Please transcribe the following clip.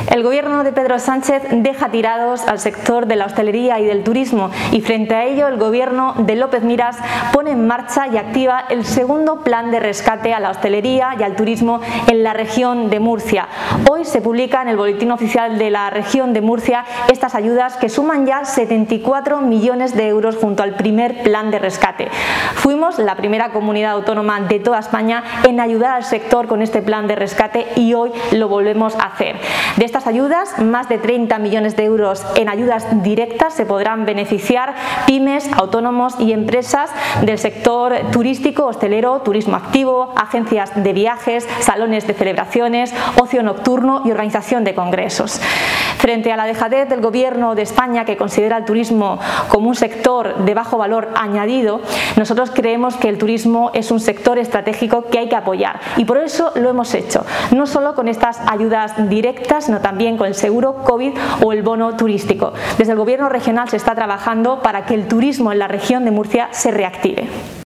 El gobierno de Pedro Sánchez deja tirados al sector de la hostelería y del turismo y frente a ello el gobierno de López Miras pone en marcha y activa el segundo plan de rescate a la hostelería y al turismo en la región de Murcia. Hoy se publica en el Boletín Oficial de la región de Murcia estas ayudas que suman ya 74 millones de euros junto al primer plan de rescate. Fuimos la primera comunidad autónoma de toda España en ayudar al sector con este plan de rescate y hoy lo volvemos a hacer. De estas ayudas, más de 30 millones de euros en ayudas directas se podrán beneficiar pymes, autónomos y empresas del sector turístico, hostelero, turismo activo, agencias de viajes, salones de celebraciones, ocio nocturno y organización de congresos. Frente a la dejadez del gobierno de España, que considera el turismo como un sector de bajo valor añadido, nosotros creemos que el turismo es un sector estratégico que hay que apoyar y por eso lo hemos hecho, no solo con estas ayudas directas, sino también con el seguro COVID o el bono turístico. Desde el gobierno regional se está trabajando para que el turismo en la región de Murcia se reactive.